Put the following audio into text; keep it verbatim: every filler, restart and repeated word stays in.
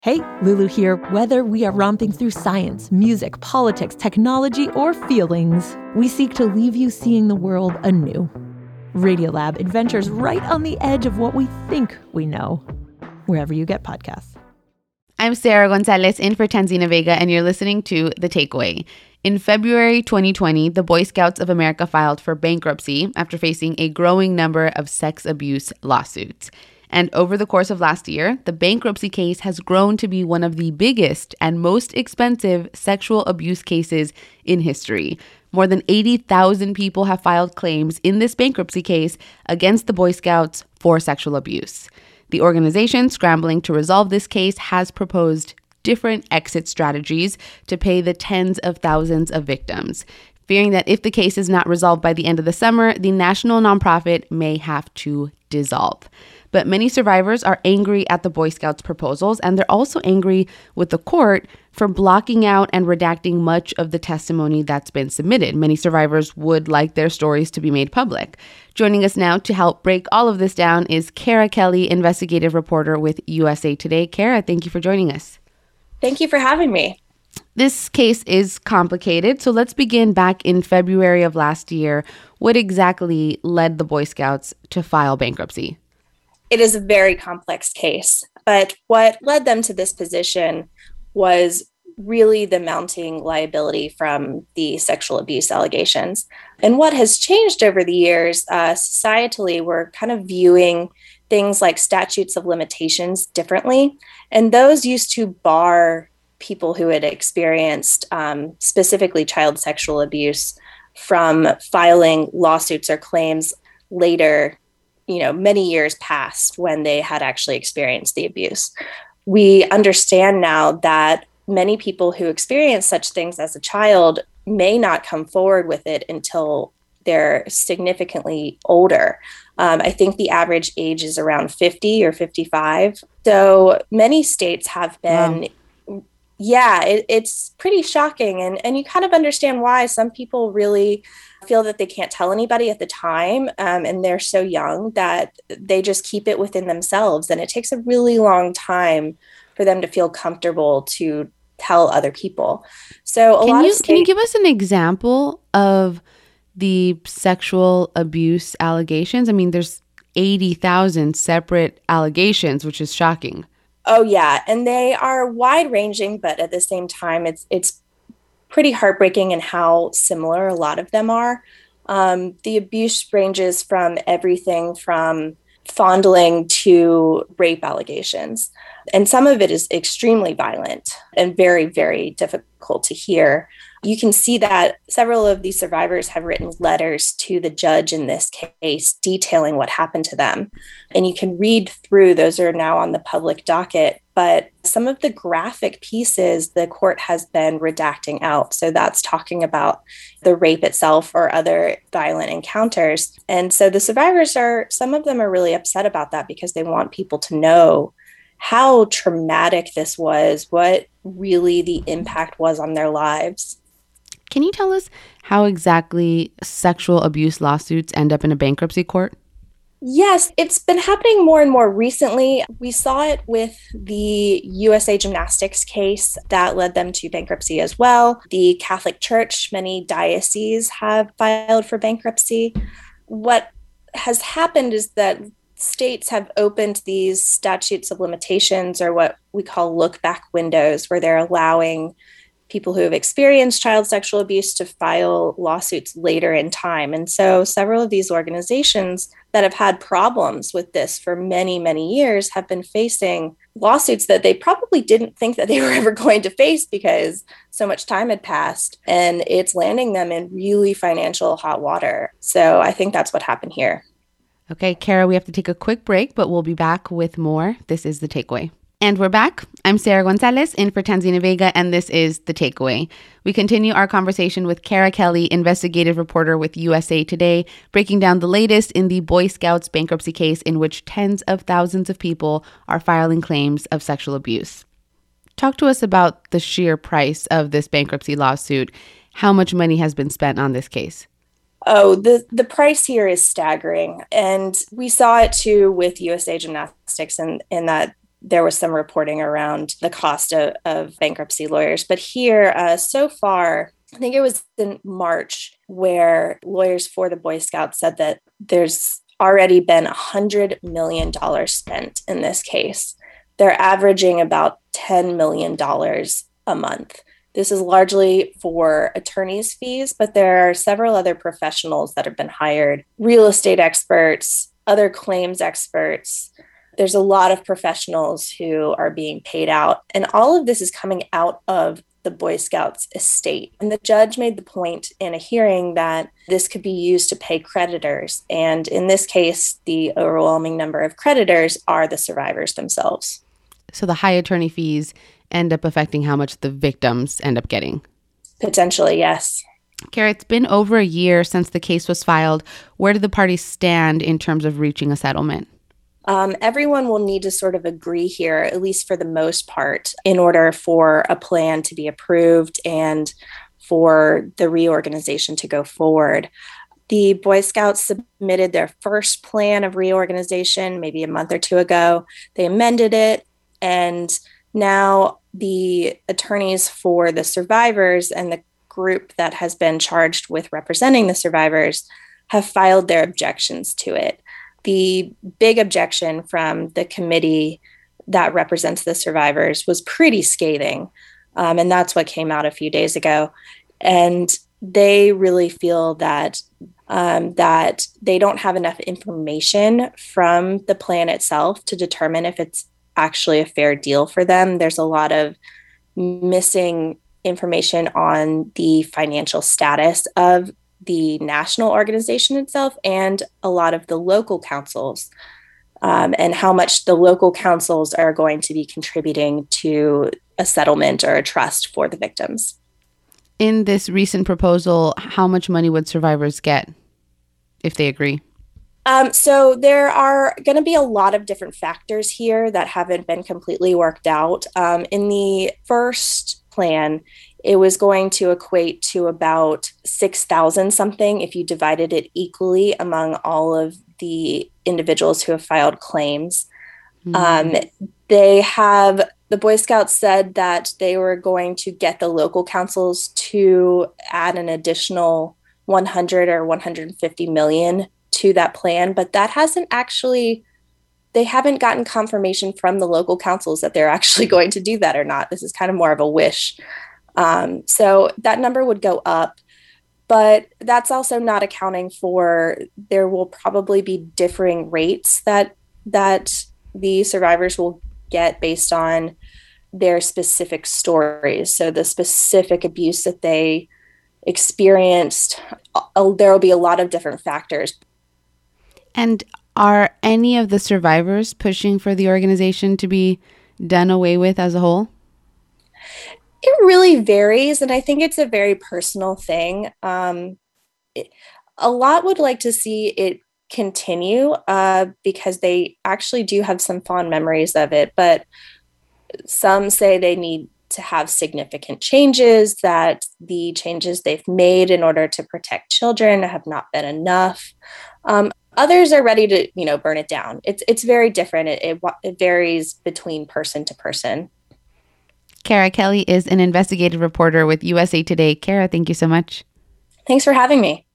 Hey, Lulu here. Whether we are romping through science, music, politics, technology, or feelings, we seek to leave you seeing the world anew. Radiolab adventures right on the edge of what we think we know, wherever you get podcasts. I'm Sarah Gonzalez in for Tanzina Vega, and you're listening to The Takeaway. In February twenty twenty, the Boy Scouts of America filed for bankruptcy after facing a growing number of sex abuse lawsuits. And over the course of last year, the bankruptcy case has grown to be one of the biggest and most expensive sexual abuse cases in history. More than eighty thousand people have filed claims in this bankruptcy case against the Boy Scouts for sexual abuse. The organization scrambling to resolve this case has proposed different exit strategies to pay the tens of thousands of victims, fearing that if the case is not resolved by the end of the summer, the national nonprofit may have to dissolve. But many survivors are angry at the Boy Scouts' proposals, and they're also angry with the court for blocking out and redacting much of the testimony that's been submitted. Many survivors would like their stories to be made public. Joining us now to help break all of this down is Kara Kelly, investigative reporter with U S A Today. Kara, thank you for joining us. Thank you for having me. This case is complicated, so let's begin back in February of last year. What exactly led the Boy Scouts to file bankruptcy? It is a very complex case, but what led them to this position was really the mounting liability from the sexual abuse allegations. And what has changed over the years, uh, societally, we're kind of viewing things like statutes of limitations differently. And those used to bar people who had experienced um, specifically child sexual abuse from filing lawsuits or claims later, you know, many years past when they had actually experienced the abuse. We understand now that many people who experience such things as a child may not come forward with it until they're significantly older. Um, I think the average age is around fifty or fifty-five. So many states have been, wow. yeah, it, it's pretty shocking. And, and you kind of understand why some people really feel that they can't tell anybody at the time, um, and they're so young that they just keep it within themselves. And it takes a really long time for them to feel comfortable to tell other people. So a can lot you, of states- Can you give us an example of the sexual abuse allegations? I mean, there's eighty thousand separate allegations, which is shocking. Oh, yeah. And they are wide ranging, but at the same time, it's it's pretty heartbreaking in how similar a lot of them are. Um, the abuse ranges from everything from fondling to rape allegations. And some of it is extremely violent and very, very difficult to hear. You can see that several of these survivors have written letters to the judge in this case detailing what happened to them. And you can read through, those are now on the public docket, but some of the graphic pieces the court has been redacting out. So that's talking about the rape itself or other violent encounters. And so the survivors are, some of them are really upset about that because they want people to know how traumatic this was, what really the impact was on their lives. Can you tell us how exactly sexual abuse lawsuits end up in a bankruptcy court? Yes, it's been happening more and more recently. We saw it with the U S A Gymnastics case that led them to bankruptcy as well. The Catholic Church, many dioceses have filed for bankruptcy. What has happened is that states have opened these statutes of limitations, or what we call look-back windows, where they're allowing people who have experienced child sexual abuse to file lawsuits later in time. And so several of these organizations that have had problems with this for many, many years have been facing lawsuits that they probably didn't think that they were ever going to face because so much time had passed, and it's landing them in really financial hot water. So I think that's what happened here. Okay, Kara, we have to take a quick break, but we'll be back with more. This is The Takeaway. And we're back. I'm Sarah Gonzalez in for Tanzina Vega, and this is The Takeaway. We continue our conversation with Kara Kelly, investigative reporter with U S A Today, breaking down the latest in the Boy Scouts bankruptcy case in which tens of thousands of people are filing claims of sexual abuse. Talk to us about the sheer price of this bankruptcy lawsuit. How much money has been spent on this case? Oh, the, the price here is staggering. And we saw it too with U S A Gymnastics, and, and that there was some reporting around the cost of, of bankruptcy lawyers. But here, uh, so far, I think it was in March where lawyers for the Boy Scouts said that there's already been one hundred million dollars spent in this case. They're averaging about ten million dollars a month. This is largely for attorneys' fees, but there are several other professionals that have been hired, real estate experts, other claims experts. There's a lot of professionals who are being paid out, and all of this is coming out of the Boy Scouts estate. And the judge made the point in a hearing that this could be used to pay creditors. And in this case, the overwhelming number of creditors are the survivors themselves. So the high attorney fees end up affecting how much the victims end up getting? Potentially, yes. Kara, it's been over a year since the case was filed. Where do the parties stand in terms of reaching a settlement? Um, everyone will need to sort of agree here, at least for the most part, in order for a plan to be approved and for the reorganization to go forward. The Boy Scouts submitted their first plan of reorganization maybe a month or two ago. They amended it, and now the attorneys for the survivors and the group that has been charged with representing the survivors have filed their objections to it. The big objection from the committee that represents the survivors was pretty scathing. Um, and that's what came out a few days ago. And they really feel that um, that they don't have enough information from the plan itself to determine if it's actually a fair deal for them. There's a lot of missing information on the financial status of the national organization itself and a lot of the local councils, um, and how much the local councils are going to be contributing to a settlement or a trust for the victims. In this recent proposal, how much money would survivors get if they agree? Um, so there are going to be a lot of different factors here that haven't been completely worked out. Um, in the first plan, it was going to equate to about six thousand something if you divided it equally among all of the individuals who have filed claims. Mm-hmm. Um, they have, the Boy Scouts said that they were going to get the local councils to add an additional one hundred or one hundred fifty million to that plan, but that hasn't actually, they haven't gotten confirmation from the local councils that they're actually going to do that or not. This is kind of more of a wish. Um, so that number would go up, but that's also not accounting for, there will probably be differing rates that that the survivors will get based on their specific stories. So the specific abuse that they experienced, uh, there will be a lot of different factors. And are any of the survivors pushing for the organization to be done away with as a whole? It really varies, and I think it's a very personal thing. Um, it, a lot would like to see it continue uh, because they actually do have some fond memories of it, but some say they need to have significant changes, that the changes they've made in order to protect children have not been enough. Um, others are ready to, you know, burn it down. It's it's very different. It, it, it varies between person to person. Kara Kelly is an investigative reporter with U S A Today. Kara, thank you so much. Thanks for having me.